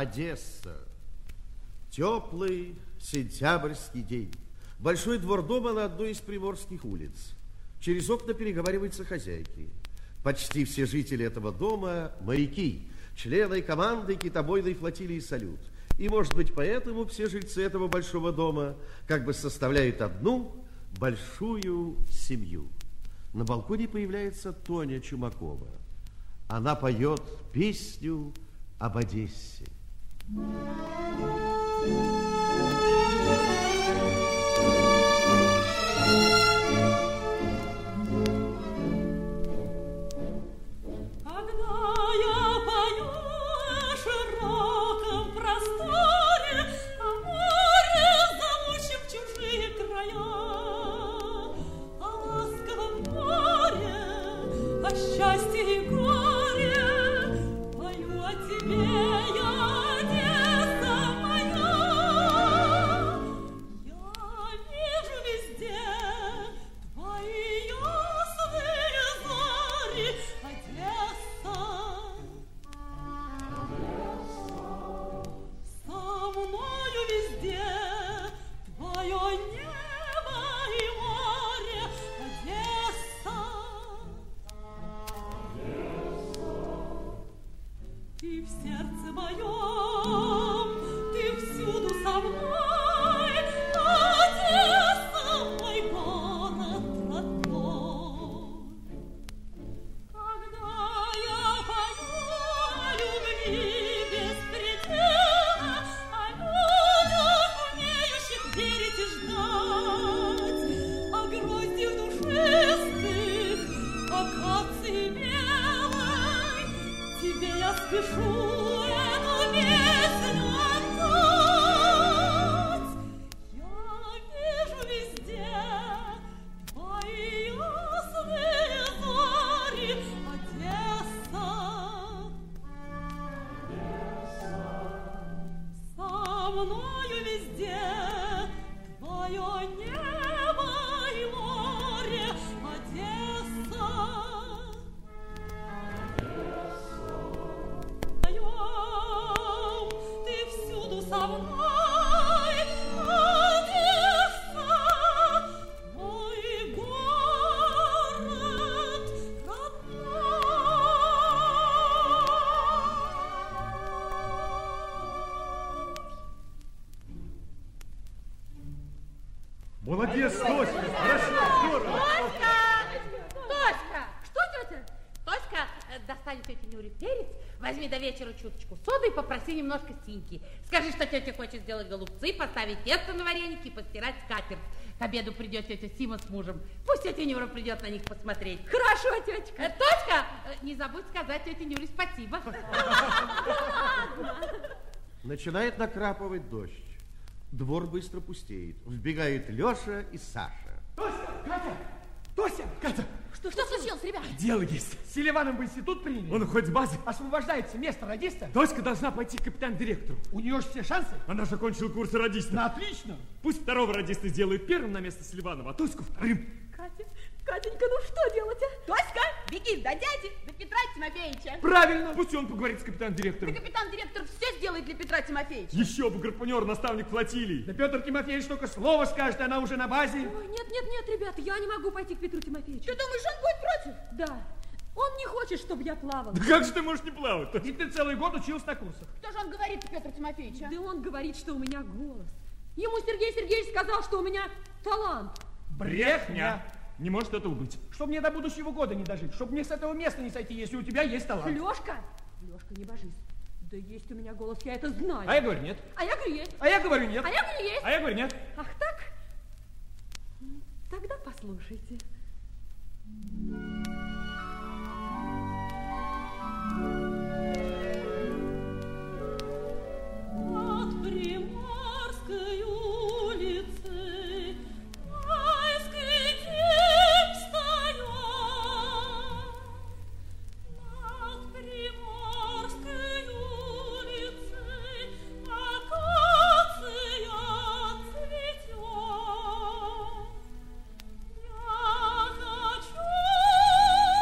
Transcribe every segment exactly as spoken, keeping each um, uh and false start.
Одесса. Теплый сентябрьский день. Большой двор дома на одной из приморских улиц. Через окна переговариваются хозяйки. Почти все жители этого дома – моряки, члены команды китобойной флотилии «Салют». И, может быть, поэтому все жильцы этого большого дома как бы составляют одну большую семью. На балконе появляется Тоня Чумакова. Она поет песню об Одессе. Счастье и горе, пою о тебе я, Одесса моя. Я вижу везде твои ясные зари, Одесса. Со мною везде твое небо и море, Одесса. Ты в сердце моем, ты всюду со мной, Одесса, мой город родной. Когда я пою о любви без предела, о людях, умеющих верить и ждать, о гроздях душистых, акации белой, тебе я спешу эту песню отдать. Я вижу везде твои ясные зари, Одесса. Со мною везде твое небо и море, Одесса. Ты всюду со мной, Одесса, мой город родной. Молодец, Тоська, хорошо, здорово. Тоська! Тоська! Что, тетя? Тоська, э, достань тете Нюре перец, возьми до вечера чуточку соды и попроси немножко синьки. Скажи, что тетя хочет сделать голубцы, поставить тесто на вареники и постирать скатерть. К обеду придет тетя Сима с мужем. Пусть тетя Нюра придет на них посмотреть. Хорошо, тетечка. Э, Тоська, э, не забудь сказать тете Нюре спасибо. Начинает накрапывать дождь. Двор быстро пустеет. Вбегают Леша и Саша. Тося, Катя, Тося, Катя. Что, что случилось, ребят? Дело есть. Селиваном в институт приняли. Он уходит с базы. Освобождается место радиста. Тоська должна пойти к капитан-директору. У нее же все шансы. Она же окончила курс радиста. Ну, отлично. Пусть второго радиста сделают первым на место Селиванова, а Тоську вторым. Катя, Катенька, ну что делать, а? Тоська, беги до дяди, до Петра Тимофеевича. Правильно. Пусть он поговорит с капитан-директором. Да капитан-директор все сделает для Петра Тимофеевича. Еще бы, гарпунер, наставник флотилии. Да Петр Тимофеевич только слово скажет, она уже на базе. Ой, нет, нет, нет, ребята, я не могу пойти к Петру Тимофеевичу. Ты думаешь, он будет против? Да, он не хочет, чтобы я плавала. Да как же ты можешь не плавать-то? И ты целый год учился на курсах. Что же он говорит, Петр Тимофеевич? Да он говорит, что у меня голос. Ему Сергей Сергеевич сказал, что у меня талант. Брехня. Не может этого быть. Чтоб мне до будущего года не дожить, чтоб мне с этого места не сойти, если у тебя есть талант. Лёшка, Лёшка, не божись. Да есть у меня голос, я это знаю. А я говорю нет. А я говорю есть. А я говорю нет. А я говорю есть. А я говорю нет. Ах так? Тогда послушайте. От Приморской улицы майский день встает. Над Приморской улицей акация цветет. Я хочу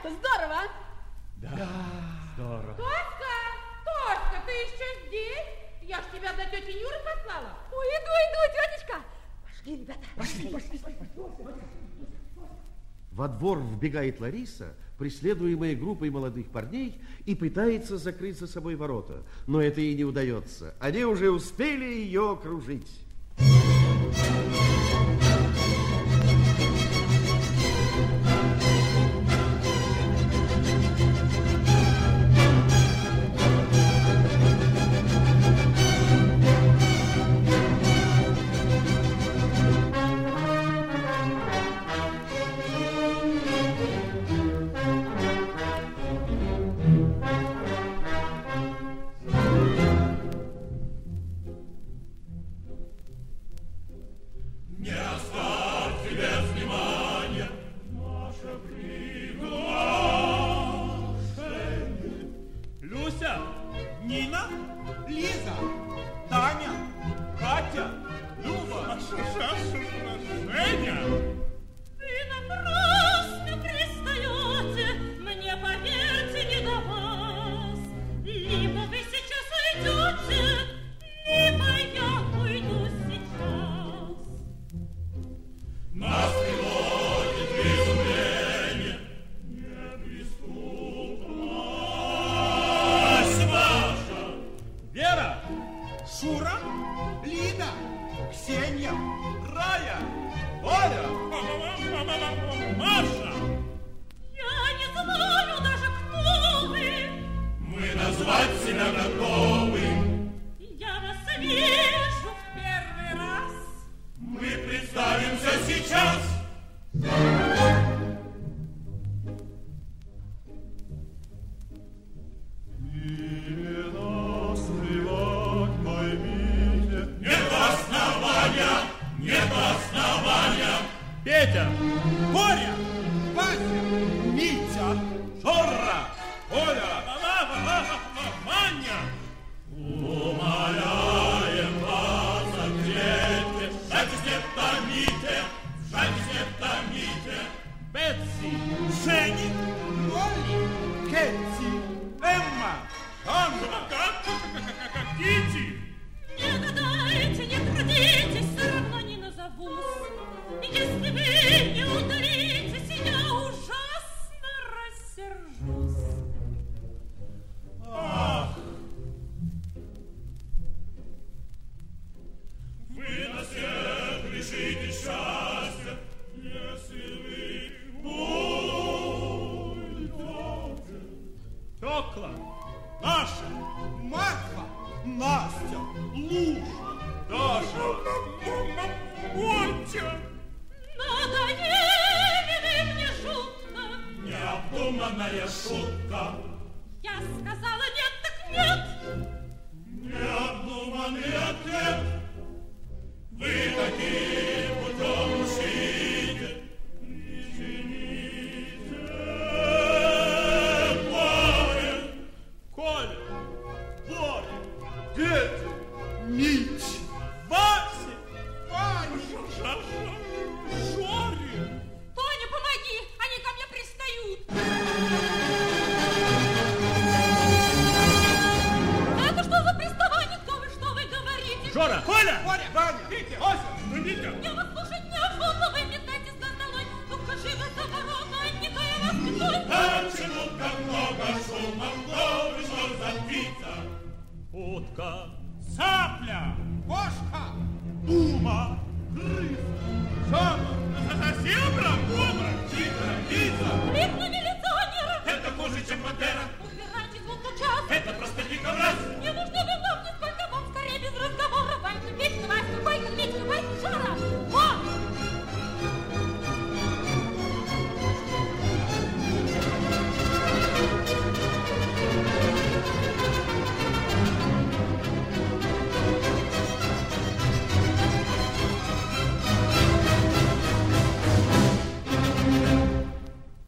ребята, здорово, а? Да, здорово. Тоська, Тоська, ты еще здесь? Я ж тебя до тети Нюры послала. Ой, иду, иду, тетечка. Пошли, ребята. Пошли, пошли, пошли, пошли. Во двор вбегает Лариса, преследуемая группой молодых парней, и пытается закрыть за собой ворота. Но это ей не удается. Они уже успели ее окружить. Нина, Лиза, Таня, Катя, Люба, Женя. Вы напрасно пристаете, мне, поверьте, не до вас. Либо вы сейчас уйдете, либо я уйду сейчас. Нас приводит в изумление неприступность ваша. Вера, Шура, Лида, Ксения, Рая, Оля, Маша. Я не знаю даже, кто вы. Мы назвать себя готовы. Я вас вижу в первый раз. Мы представимся сейчас. Не нас плевать, поймите. Нет основания, нет основания. Петя, Боря, Вася, Митя, Жора, Оля, Маня. Умоляем вас, ответьте, жальтесь, не томите, жальтесь, не томите. Бетси, Жени, Олли, Кэти, Эмма, Анна, как Кити. Не гадайте, не трудитесь, все равно не назовусь. Если вы не ударитесь, я ужасно рассержусь. Ах! Вы на всех лишите счастья, если вы уйдете. Тёкла, Наша, Марфа, Настя, Луша, Даша, Мотя. Надоели вы мне жутко. Необдуманная шутка. Я сказала нет, так нет. Необдуманный ответ. Вы таким путем ушите. Извините. Боря, Коля, Боря, Петя, Мить, Вася, Ваня, Жорик. Тоня, помоги, они ко мне пристают. Это что за приставание? Кто вы, что вы говорите? Жора! Коля, Боря, Ваня, Витя, Вася, Витя. Я вас слушать неохотно, вы метаетесь за столой. Ну-ка, живо за ворота, не то я вас метой. Почему так много шума? Кто вышел забиться? Утка, цапля, кошка, дума, крыса.